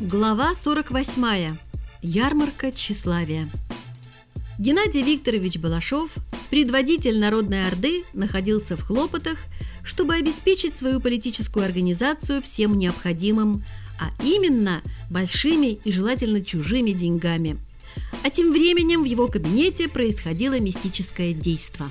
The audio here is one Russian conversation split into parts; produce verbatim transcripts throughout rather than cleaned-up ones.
Глава сорок восьмая. Ярмарка тщеславия. Геннадий Викторович Балашов, предводитель Народной Орды, находился в хлопотах, чтобы обеспечить свою политическую организацию всем необходимым, а именно большими и желательно чужими деньгами. А тем временем в его кабинете происходило мистическое действо.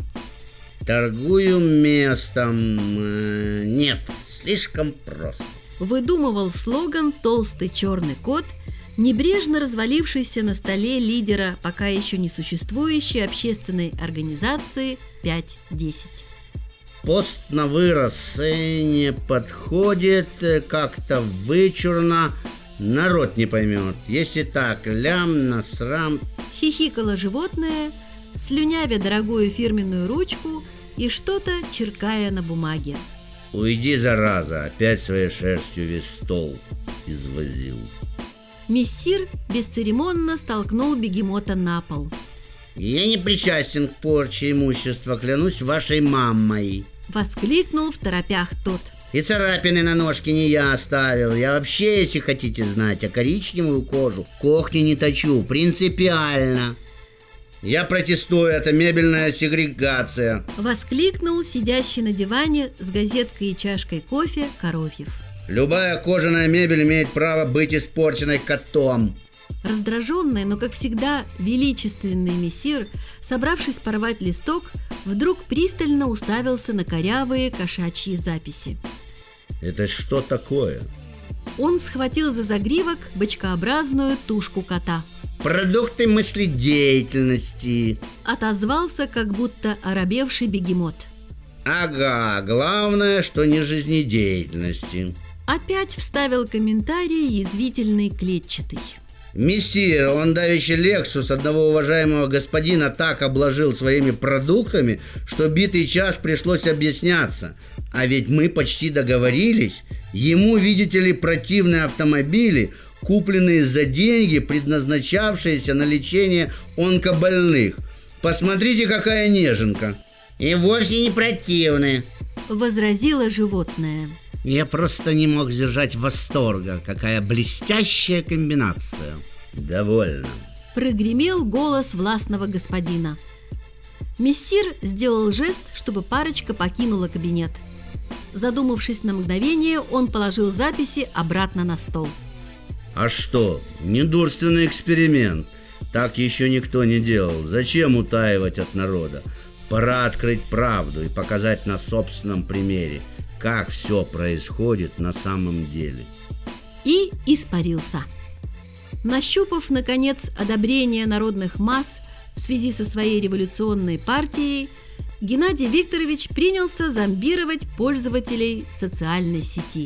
Торгую местом. Нет, слишком просто. Выдумывал слоган толстый черный кот, небрежно развалившийся на столе лидера пока еще не существующей общественной организации пять десять. Пост на вырос не подходит, как-то вычурно, народ не поймет. Если так, лям, насрам. Хихикало животное, слюнявя дорогую фирменную ручку и что-то черкая на бумаге. Уйди, зараза, опять своей шерстью весь стол извозил. Мессир бесцеремонно столкнул бегемота на пол. Я не причастен к порче имущества, клянусь вашей мамой. Воскликнул в торопях тот. И царапины на ножке не я оставил. Я вообще, если хотите знать, а коричневую кожу когти не точу, принципиально. Я протестую, это мебельная сегрегация. Воскликнул сидящий на диване с газеткой и чашкой кофе Коровьев. Любая кожаная мебель имеет право быть испорченной котом. Раздраженный, но, как всегда, величественный мессир, собравшись порвать листок, вдруг пристально уставился на корявые кошачьи записи. Это что такое? Он схватил за загривок бочкообразную тушку кота. Продукты мыследеятельности. Отозвался, как будто оробевший бегемот. Ага, главное, что не жизнедеятельности. Опять вставил комментарий язвительный клетчатый. Мессир, он давеча Лексус одного уважаемого господина так обложил своими продуктами, что битый час пришлось объясняться. А ведь мы почти договорились. Ему, видите ли, противные автомобили, купленные за деньги, предназначавшиеся на лечение онкобольных. Посмотрите, какая неженка. И вовсе не противные, возразило животное. Я просто не мог сдержать восторга. Какая блестящая комбинация. Довольно. Прогремел голос властного господина. Мессир сделал жест, чтобы парочка покинула кабинет. Задумавшись на мгновение, он положил записи обратно на стол. А что? Недурственный эксперимент. Так еще никто не делал. Зачем утаивать от народа? Пора открыть правду и показать на собственном примере, как все происходит на самом деле. И испарился. Нащупав, наконец, одобрение народных масс в связи со своей революционной партией, Геннадий Викторович принялся зомбировать пользователей социальной сети.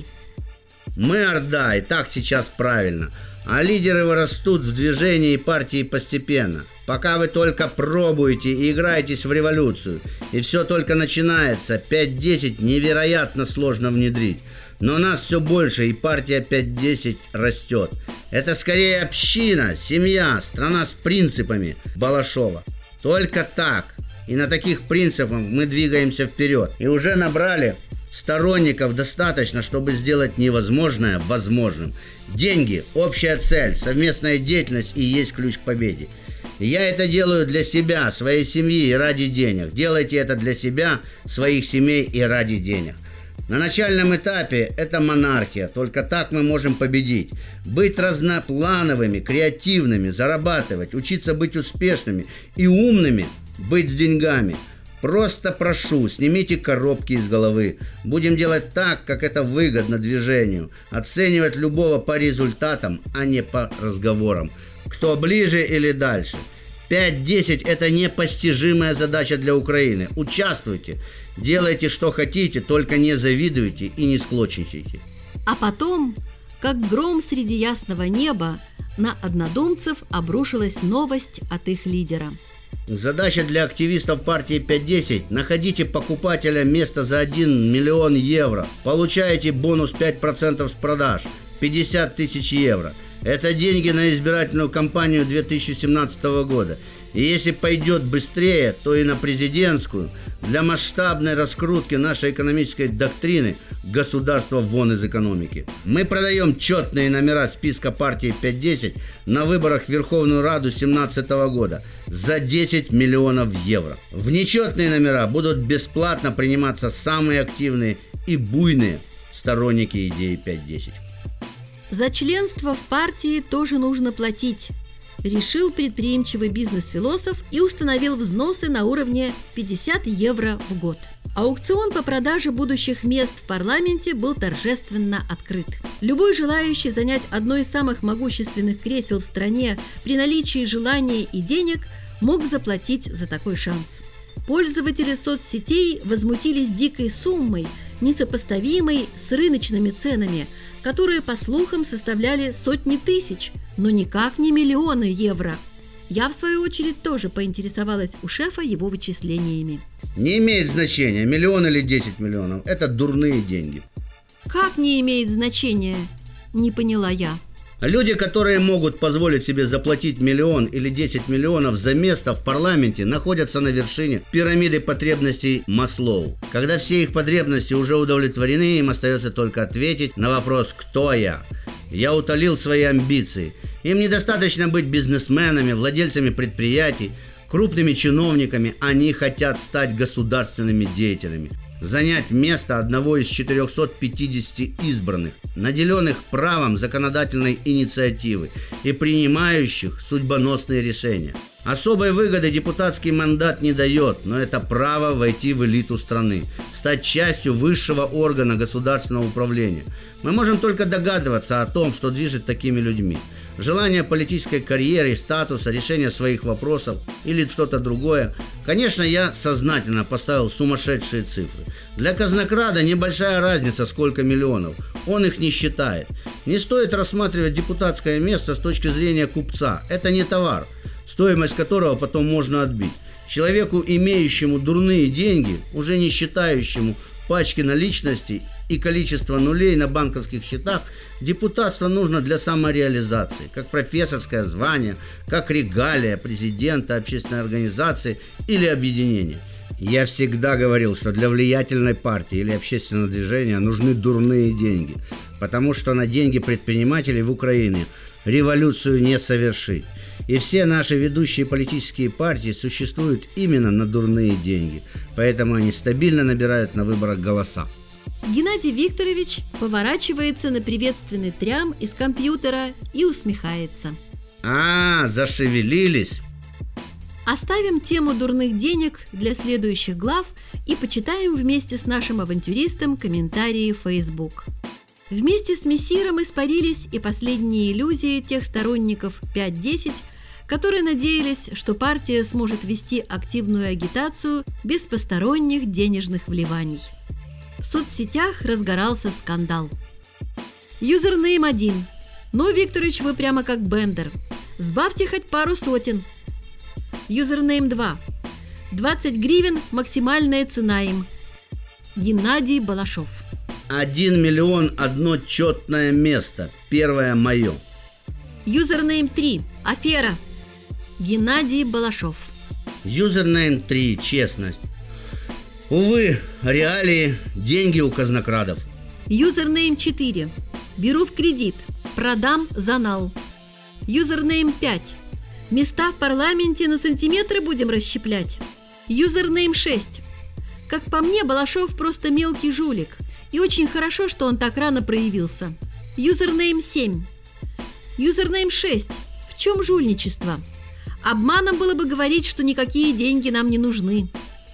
Мы Орда, и так сейчас правильно. А лидеры вырастут в движении и партии постепенно. Пока вы только пробуете и играетесь в революцию, и все только начинается, пять десять невероятно сложно внедрить. Но нас все больше, и партия пять десять растет. Это скорее община, семья, страна с принципами Балашова. Только так, и на таких принципах мы двигаемся вперед. И уже набрали сторонников достаточно, чтобы сделать невозможное возможным. Деньги, общая цель, совместная деятельность и есть ключ к победе. Я это делаю для себя, своей семьи и ради денег. Делайте это для себя, своих семей и ради денег. На начальном этапе это монархия. Только так мы можем победить. Быть разноплановыми, креативными, зарабатывать, учиться быть успешными и умными, быть с деньгами. Просто прошу, снимите коробки из головы. Будем делать так, как это выгодно движению. Оценивать любого по результатам, а не по разговорам. Кто ближе или дальше. пять десять это непостижимая задача для Украины. Участвуйте, делайте, что хотите, только не завидуйте и не склочничайте. А потом, как гром среди ясного неба, на однодумцев обрушилась новость от их лидера. Задача для активистов партии пять десять – находите покупателя места за один миллион евро. Получаете бонус пять процентов с продаж, пятьдесят тысяч евро. Это деньги на избирательную кампанию две тысячи семнадцатого года. И если пойдет быстрее, то и на президентскую. для масштабной раскрутки нашей экономической доктрины «Государство вон из экономики». Мы продаем четные номера списка партии пять десять на выборах в Верховную Раду две тысячи семнадцатого года за десять миллионов евро. В нечетные номера будут бесплатно приниматься самые активные и буйные сторонники идеи пять десять. За членство в партии тоже нужно платить, решил предприимчивый бизнес-философ и установил взносы на уровне пятьдесят евро в год. Аукцион по продаже будущих мест в парламенте был торжественно открыт. Любой желающий занять одно из самых могущественных кресел в стране при наличии желания и денег мог заплатить за такой шанс. Пользователи соцсетей возмутились дикой суммой, несопоставимой с рыночными ценами, которые, по слухам, составляли сотни тысяч, но никак не миллионы евро. Я, в свою очередь, тоже поинтересовалась у шефа его вычислениями. Не имеет значения, миллион или десять миллионов. Это дурные деньги. Как не имеет значения? Не поняла я. Люди, которые могут позволить себе заплатить миллион или десять миллионов за место в парламенте, находятся на вершине пирамиды потребностей Маслоу. Когда все их потребности уже удовлетворены, им остается только ответить на вопрос «Кто я?». Я утолил свои амбиции. Им недостаточно быть бизнесменами, владельцами предприятий, крупными чиновниками. Они хотят стать государственными деятелями, занять место одного из четырехсот пятидесяти избранных, наделенных правом законодательной инициативы и принимающих судьбоносные решения. Особой выгоды депутатский мандат не дает, но это право войти в элиту страны, стать частью высшего органа государственного управления. Мы можем только догадываться о том, что движет такими людьми. Желание политической карьеры, статуса, решения своих вопросов или что-то другое. Конечно, я сознательно поставил сумасшедшие цифры. Для казнокрада небольшая разница, сколько миллионов. Он их не считает. Не стоит рассматривать депутатское место с точки зрения купца. Это не товар, стоимость которого потом можно отбить. Человеку, имеющему дурные деньги, уже не считающему пачки наличности и количество нулей на банковских счетах, депутатство нужно для самореализации, как профессорское звание, как регалия президента общественной организации или объединения. Я всегда говорил, что для влиятельной партии или общественного движения нужны дурные деньги, потому что на деньги предпринимателей в Украине революцию не совершить. И все наши ведущие политические партии существуют именно на дурные деньги, поэтому они стабильно набирают на выборах голоса. Геннадий Викторович поворачивается на приветственный трям из компьютера и усмехается. А, зашевелились. Оставим тему дурных денег для следующих глав и почитаем вместе с нашим авантюристом комментарии в Facebook. Вместе с мессиром испарились и последние иллюзии тех сторонников пять десять, которые надеялись, что партия сможет вести активную агитацию без посторонних денежных вливаний. В соцсетях разгорался скандал. Юзернейм один. Ну, Викторович, вы прямо как Бендер. Сбавьте хоть пару сотен. Юзернейм два. двадцать гривен максимальная цена им. Геннадий Балашов. Один миллион одно четное место. Первое мое. Юзернейм три. Афера. Геннадий Балашов. Юзернейм три. Честность. Увы, реалии, деньги у казнокрадов. Юзернейм четыре. Беру в кредит. Продам за нал. Юзернейм пять. Места в парламенте на сантиметры будем расщеплять. Юзернейм шесть. Как по мне, Балашов просто мелкий жулик. И очень хорошо, что он так рано проявился. Юзернейм семь. Юзернейм шесть. В чем жульничество? Обманом было бы говорить, что никакие деньги нам не нужны.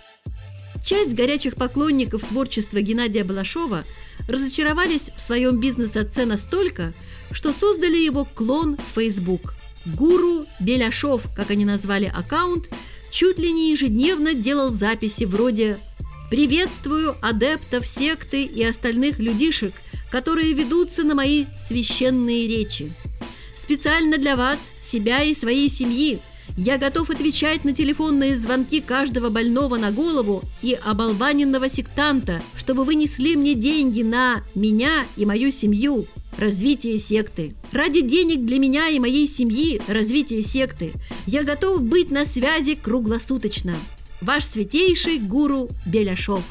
Часть горячих поклонников творчества Геннадия Балашова разочаровались в своем бизнес-отце настолько, что создали его клон в Facebook. Гуру Беляшов, как они назвали аккаунт, чуть ли не ежедневно делал записи вроде «Приветствую адептов секты и остальных людишек, которые ведутся на мои священные речи. Специально для вас, себя и своей семьи, я готов отвечать на телефонные звонки каждого больного на голову и оболваненного сектанта, чтобы вы несли мне деньги на меня и мою семью. Развитие секты. Ради денег для меня и моей семьи, развитие секты, я готов быть на связи круглосуточно. ваш святейший гуру Беляшов.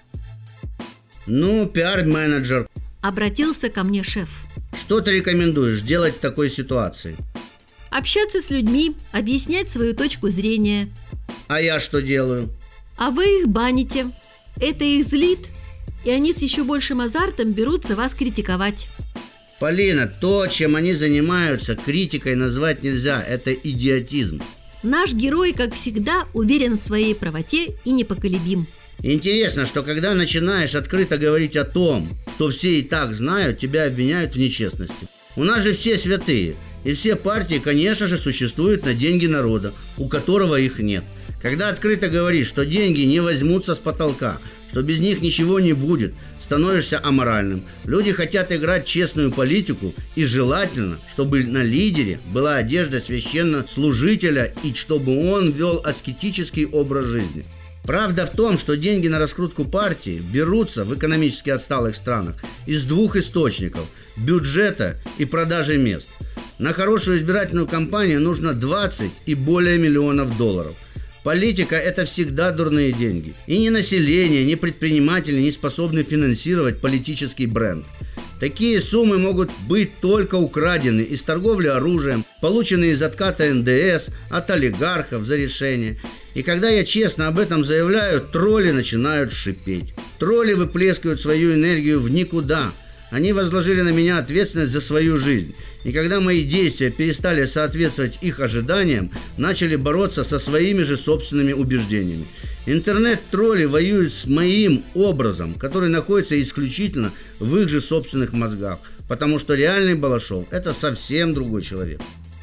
Ну, пиар-менеджер, Обратился ко мне шеф. что ты рекомендуешь делать в такой ситуации? Общаться с людьми, объяснять свою точку зрения. А я что делаю? А вы их баните. Это их злит, и они с еще большим азартом берутся вас критиковать. Полина, то, чем они занимаются, критикой назвать нельзя. Это идиотизм. Наш герой, как всегда, уверен в своей правоте и непоколебим. Интересно, что когда начинаешь открыто говорить о том, что все и так знают, тебя обвиняют в нечестности. У нас же все святые, и все партии, конечно же, существуют на деньги народа, у которого их нет. Когда открыто говоришь, что деньги не возьмутся с потолка, что без них ничего не будет, становишься аморальным. Люди хотят играть честную политику, и желательно, чтобы на лидере была одежда священнослужителя и чтобы он вел аскетический образ жизни. Правда в том, что деньги на раскрутку партии берутся в экономически отсталых странах из двух источников – бюджета и продажи мест. На хорошую избирательную кампанию нужно двадцать и более миллионов долларов. Политика – это всегда дурные деньги. И ни население, ни предприниматели не способны финансировать политический бренд. Такие суммы могут быть только украдены из торговли оружием, полученные из отката эн дэ эс, от олигархов за решение. И когда я честно об этом заявляю, тролли начинают шипеть. Тролли выплескивают свою энергию в никуда. Они возложили на меня ответственность за свою жизнь. И когда мои действия перестали соответствовать их ожиданиям, начали бороться со своими же собственными убеждениями. Интернет-тролли воюют с моим образом, который находится исключительно в их же собственных мозгах. Потому что реальный Балашов – это совсем другой человек.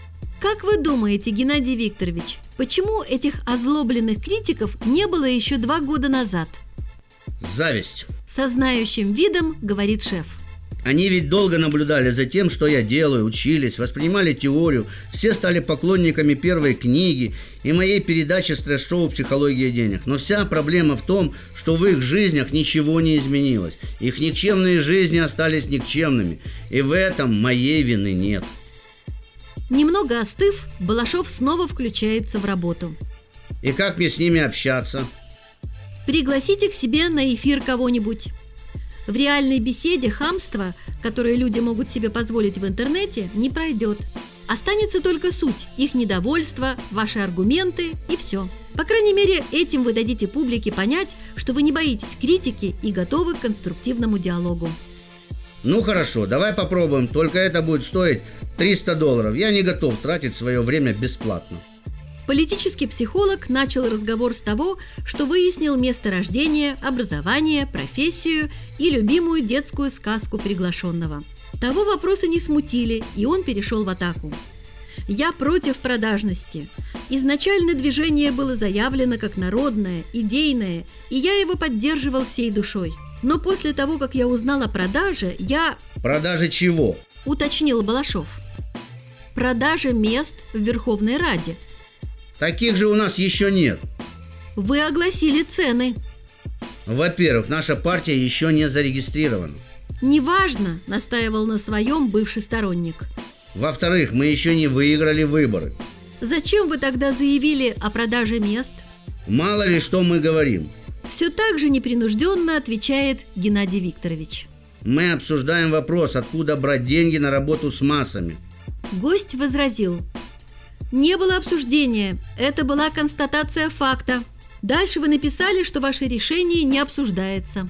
Как вы думаете, Геннадий Викторович, почему этих озлобленных критиков не было еще два года назад? Зависть. Со знающим видом говорит шеф. Они ведь долго наблюдали за тем, что я делаю, учились, воспринимали теорию, все стали поклонниками первой книги и моей передачи стресс-шоу «Психология денег». Но вся проблема в том, что в их жизнях ничего не изменилось. Их никчемные жизни остались никчемными, и в этом моей вины нет. Немного остыв, Балашов снова включается в работу. И как мне с ними общаться? Пригласите к себе на эфир кого-нибудь. В реальной беседе хамство, которое люди могут себе позволить в интернете, не пройдет. Останется только суть, их недовольство, ваши аргументы и все. По крайней мере, этим вы дадите публике понять, что вы не боитесь критики и готовы к конструктивному диалогу. Ну хорошо, давай попробуем, только это будет стоить триста долларов. Я не готов тратить свое время бесплатно. Политический психолог начал разговор с того, что выяснил место рождения, образование, профессию и любимую детскую сказку приглашенного. Того вопросы не смутили, и он перешел в атаку. «Я против продажности. Изначально движение было заявлено как народное, идейное, и я его поддерживал всей душой. Но после того, как я узнал о продаже, я…» «Продаже чего?» – уточнил Балашов. «Продаже мест в Верховной Раде». Таких же у нас еще нет. Вы огласили цены. Во-первых, наша партия еще не зарегистрирована. Неважно, настаивал на своем бывший сторонник. Во-вторых, мы еще не выиграли выборы. Зачем вы тогда заявили о продаже мест? Мало ли, что мы говорим. Все так же непринужденно отвечает Геннадий Викторович. Мы обсуждаем вопрос, откуда брать деньги на работу с массами. Гость возразил. Не было обсуждения, это была констатация факта. Дальше вы написали, что ваше решение не обсуждается.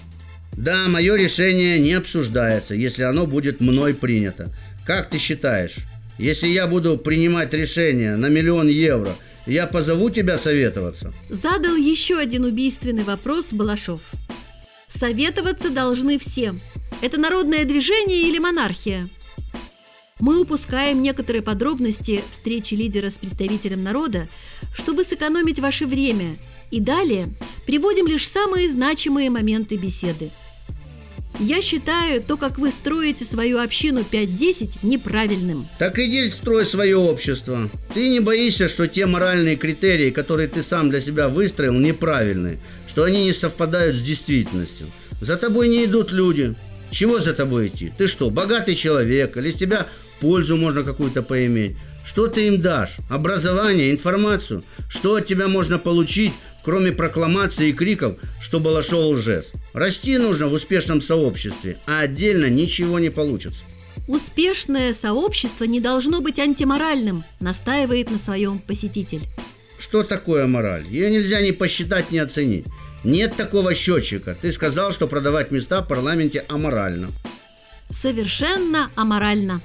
Да, мое решение не обсуждается, если оно будет мной принято. Как ты считаешь, если я буду принимать решение на миллион евро, я позову тебя советоваться? Задал еще один убийственный вопрос Балашов. Советоваться должны все. Это народное движение или монархия? Мы упускаем некоторые подробности встречи лидера с представителем народа, чтобы сэкономить ваше время, и далее приводим лишь самые значимые моменты беседы. Я считаю, то, как вы строите свою общину пять-десять, неправильным. Так иди строй свое общество. Ты не боишься, что те моральные критерии, которые ты сам для себя выстроил, неправильные, что они не совпадают с действительностью. За тобой не идут люди. Чего за тобой идти? Ты что, богатый человек, или с тебя пользу можно какую-то поиметь? Что ты им дашь? Образование, информацию? Что от тебя можно получить, кроме прокламаций и криков, что Балашов лжец. Расти нужно в успешном сообществе, а отдельно ничего не получится. Успешное сообщество не должно быть антиморальным, настаивает на своем посетитель. Что такое мораль? Ее нельзя ни посчитать, ни оценить. Нет такого счетчика. Ты сказал, что продавать места в парламенте аморально. Совершенно аморально.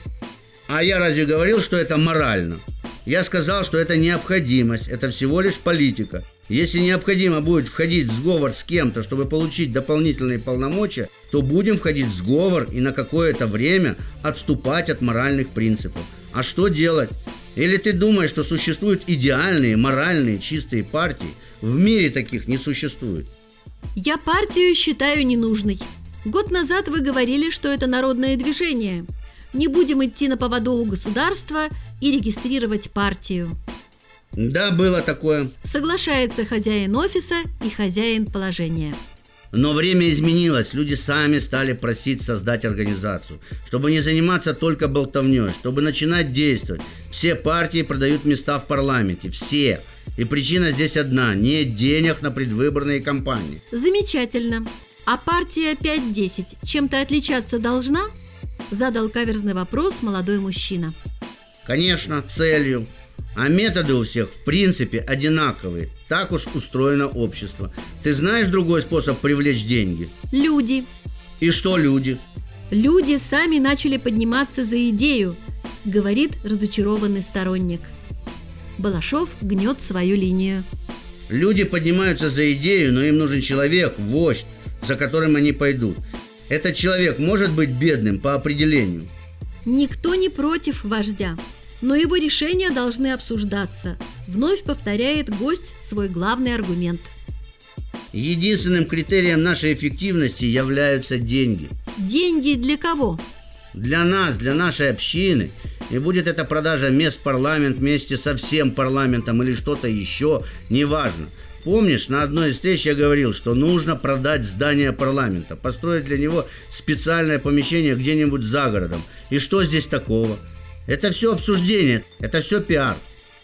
А я разве говорил, что это морально? Я сказал, что это необходимость, это всего лишь политика. Если необходимо будет входить в сговор с кем-то, чтобы получить дополнительные полномочия, то будем входить в сговор и на какое-то время отступать от моральных принципов. А что делать? Или ты думаешь, что существуют идеальные, моральные, чистые партии? В мире таких не существует. Я партию считаю ненужной. Год назад вы говорили, что это народное движение. Не будем идти на поводу у государства и регистрировать партию. Да, было такое. Соглашается хозяин офиса и хозяин положения. Но время изменилось, люди сами стали просить создать организацию, чтобы не заниматься только болтовней, чтобы начинать действовать. Все партии продают места в парламенте, все. И причина здесь одна – нет денег на предвыборные кампании. Замечательно. А партия пять десять чем-то отличаться должна? Задал каверзный вопрос молодой мужчина. Конечно, целью. А методы у всех в принципе одинаковые. Так уж устроено общество. Ты знаешь другой способ привлечь деньги? Люди. И что люди? Люди сами начали подниматься за идею, говорит разочарованный сторонник. Балашов гнет свою линию. Люди поднимаются за идею, но им нужен человек, вождь, за которым они пойдут. Этот человек может быть бедным по определению. Никто не против вождя, но его решения должны обсуждаться. Вновь повторяет гость свой главный аргумент. Единственным критерием нашей эффективности являются деньги. Деньги для кого? Для нас, для нашей общины. И будет эта продажа мест в парламент вместе со всем парламентом или что-то еще, неважно. Помнишь, на одной из встреч я говорил, что нужно продать здание парламента, построить для него специальное помещение где-нибудь за городом. И что здесь такого? Это все обсуждение, это все пиар.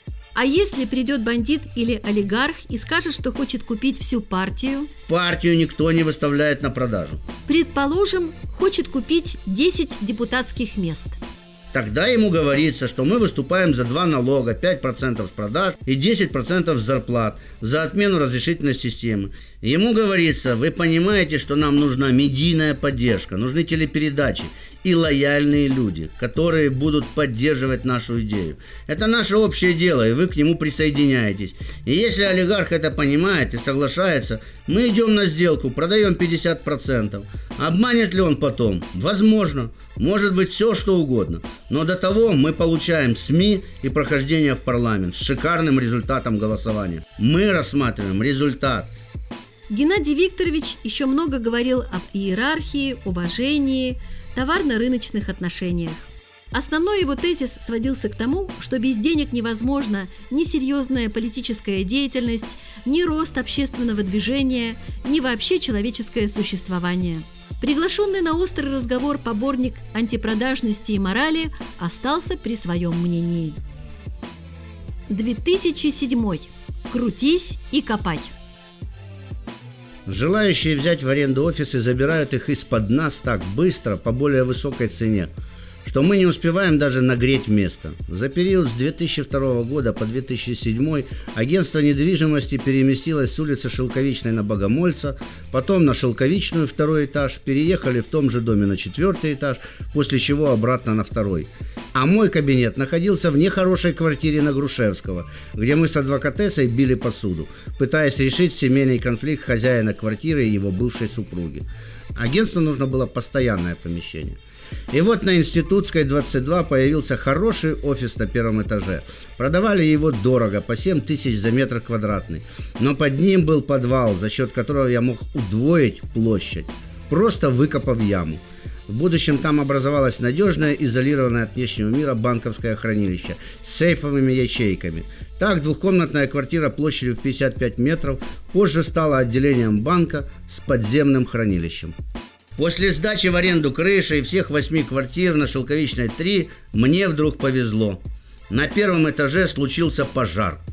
А если придет бандит или олигарх и скажет, что хочет купить всю партию? Партию никто не выставляет на продажу. Предположим, хочет купить десять депутатских мест. Тогда ему говорится, что мы выступаем за два налога, пять процентов с продаж и десять процентов с зарплат, за отмену разрешительной системы. Ему говорится, вы понимаете, что нам нужна медийная поддержка, нужны телепередачи и лояльные люди, которые будут поддерживать нашу идею. Это наше общее дело, и вы к нему присоединяетесь. И если олигарх это понимает и соглашается, мы идем на сделку, продаем пятьдесят процентов. Обманет ли он потом? Возможно. Может быть все, что угодно. Но до того мы получаем СМИ и прохождение в парламент с шикарным результатом голосования. Мы рассматриваем результат. Геннадий Викторович еще много говорил об иерархии, уважении, товарно-рыночных отношениях. Основной его тезис сводился к тому, что без денег невозможна ни серьезная политическая деятельность, ни рост общественного движения, ни вообще человеческое существование. Приглашенный на острый разговор поборник антипродажности и морали остался при своем мнении. две тысячи седьмой. Крутись и копай. Желающие взять в аренду офисы забирают их из-под нас так быстро, по более высокой цене, что мы не успеваем даже нагреть место. За период с две тысячи второго года по две тысячи седьмой агентство недвижимости переместилось с улицы Шелковичной на Богомольца, потом на Шелковичную второй этаж, переехали в том же доме на четвертый этаж, после чего обратно на второй. А мой кабинет находился в нехорошей квартире на Грушевского, где мы с адвокатессой били посуду, пытаясь решить семейный конфликт хозяина квартиры и его бывшей супруги. Агентству нужно было постоянное помещение. И вот на Институтской двадцать два появился хороший офис на первом этаже. Продавали его дорого, по семь тысяч за метр квадратный. Но под ним был подвал, за счет которого я мог удвоить площадь, просто выкопав яму. В будущем там образовалось надежное, изолированное от внешнего мира банковское хранилище с сейфовыми ячейками. Так двухкомнатная квартира площадью в пятьдесят пять метров позже стала отделением банка с подземным хранилищем. После сдачи в аренду крыши и всех восьми квартир на Шелковичной три мне вдруг повезло. На первом этаже случился пожар.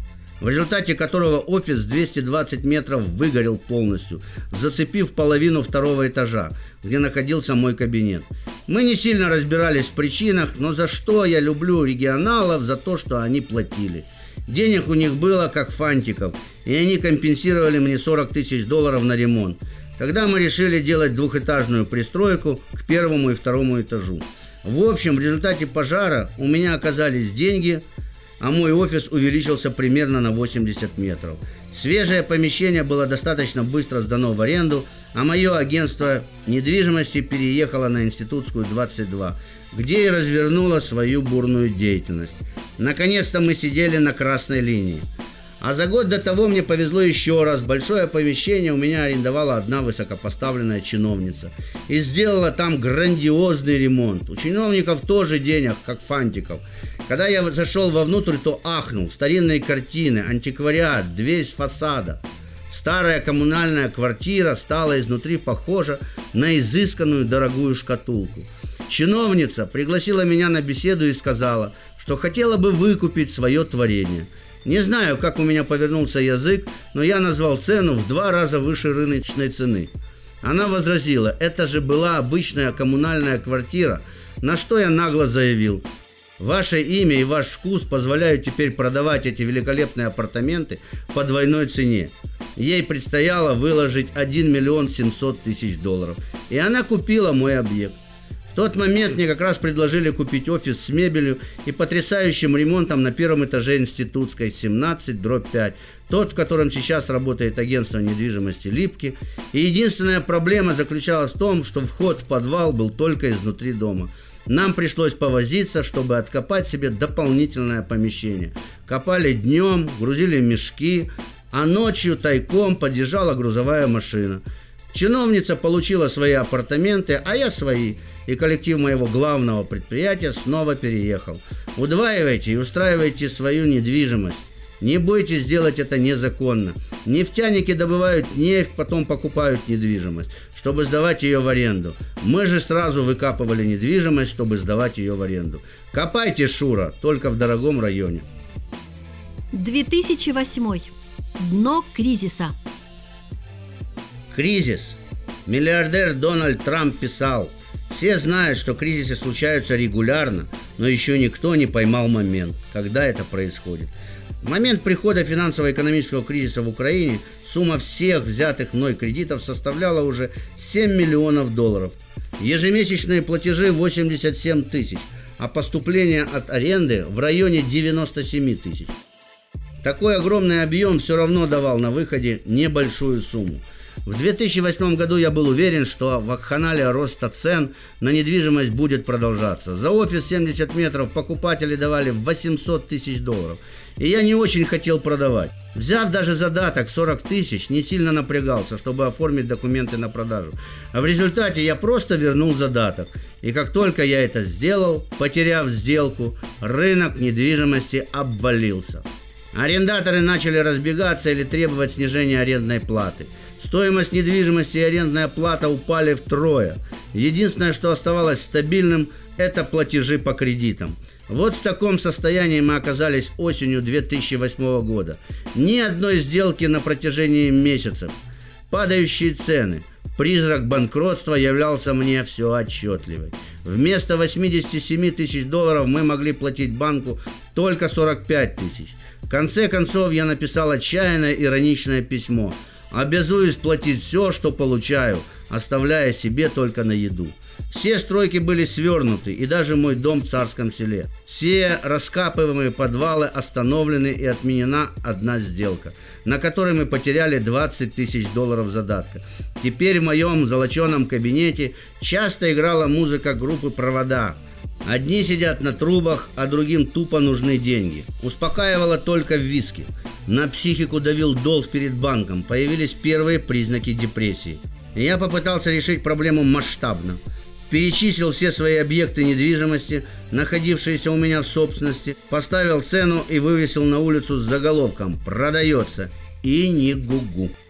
в результате которого офис двести двадцать метров выгорел полностью, зацепив половину второго этажа, где находился мой кабинет. Мы не сильно разбирались в причинах, но за что я люблю регионалов? За то, что они платили. Денег у них было как фантиков, и они компенсировали мне сорок тысяч долларов на ремонт. Тогда мы решили делать двухэтажную пристройку к первому и второму этажу. В общем, в результате пожара у меня оказались деньги, а мой офис увеличился примерно на восемьдесят метров. Свежее помещение было достаточно быстро сдано в аренду, а мое агентство недвижимости переехало на Институтскую двадцать два, где и развернуло свою бурную деятельность. Наконец-то мы сидели на красной линии. А за год до того мне повезло еще раз. Большое помещение у меня арендовала одна высокопоставленная чиновница и сделала там грандиозный ремонт. У чиновников тоже денег, как фантиков. Когда я зашел вовнутрь, то ахнул. Старинные картины, антиквариат, дверь с фасада. Старая коммунальная квартира стала изнутри похожа на изысканную дорогую шкатулку. Чиновница пригласила меня на беседу и сказала, что хотела бы выкупить свое творение. Не знаю, как у меня повернулся язык, но я назвал цену в два раза выше рыночной цены. Она возразила, это же была обычная коммунальная квартира, на что я нагло заявил: ваше имя и ваш вкус позволяют теперь продавать эти великолепные апартаменты по двойной цене. Ей предстояло выложить один миллион семьсот тысяч долларов, и она купила мой объект. В тот момент мне как раз предложили купить офис с мебелью и потрясающим ремонтом на первом этаже Институтской, семнадцать дробь пять, тот, в котором сейчас работает агентство недвижимости Липки. И единственная проблема заключалась в том, что вход в подвал был только изнутри дома. Нам пришлось повозиться, чтобы откопать себе дополнительное помещение. Копали днем, грузили мешки, а ночью тайком подъезжала грузовая машина. Чиновница получила свои апартаменты, а я свои, и коллектив моего главного предприятия снова переехал. Удваивайте и устраивайте свою недвижимость. Не бойтесь делать это незаконно. Нефтяники добывают нефть, потом покупают недвижимость, чтобы сдавать ее в аренду. Мы же сразу выкапывали недвижимость, чтобы сдавать ее в аренду. Копайте, Шура, только в дорогом районе. две тысячи восьмой. Дно кризиса. Кризис. Миллиардер Дональд Трамп писал: все знают, что кризисы случаются регулярно, но еще никто не поймал момент, когда это происходит. В момент прихода финансово-экономического кризиса в Украине сумма всех взятых мной кредитов составляла уже семь миллионов долларов. Ежемесячные платежи восемьдесят семь тысяч, а поступления от аренды в районе девяносто семь тысяч. Такой огромный объем все равно давал на выходе небольшую сумму. В две тысячи восьмом году я был уверен, что вакханалия роста цен на недвижимость будет продолжаться. За офис семьдесят метров покупатели давали восемьсот тысяч долларов. И я не очень хотел продавать. Взяв даже задаток сорок тысяч, не сильно напрягался, чтобы оформить документы на продажу. А в результате я просто вернул задаток. И как только я это сделал, потеряв сделку, рынок недвижимости обвалился. Арендаторы начали разбегаться или требовать снижения арендной платы. Стоимость недвижимости и арендная плата упали втрое. Единственное, что оставалось стабильным, это платежи по кредитам. Вот в таком состоянии мы оказались осенью две тысячи восьмого года. Ни одной сделки на протяжении месяцев. Падающие цены. Призрак банкротства являлся мне все отчетливее. Вместо восемьдесят семь тысяч долларов мы могли платить банку только сорок пять тысяч. В конце концов я написал отчаянное ироничное письмо. Обязуюсь платить все, что получаю, оставляя себе только на еду. Все стройки были свернуты, и даже мой дом в Царском Селе. Все раскапываемые подвалы остановлены, и отменена одна сделка, на которой мы потеряли двадцать тысяч долларов задатка. Теперь в моем золоченом кабинете часто играла музыка группы «Провода». Одни сидят на трубах, а другим тупо нужны деньги. Успокаивало только виски. На психику давил долг перед банком. Появились первые признаки депрессии. Я попытался решить проблему масштабно. Перечислил все свои объекты недвижимости, находившиеся у меня в собственности, поставил цену и вывесил на улицу с заголовком «Продается» и не гугу.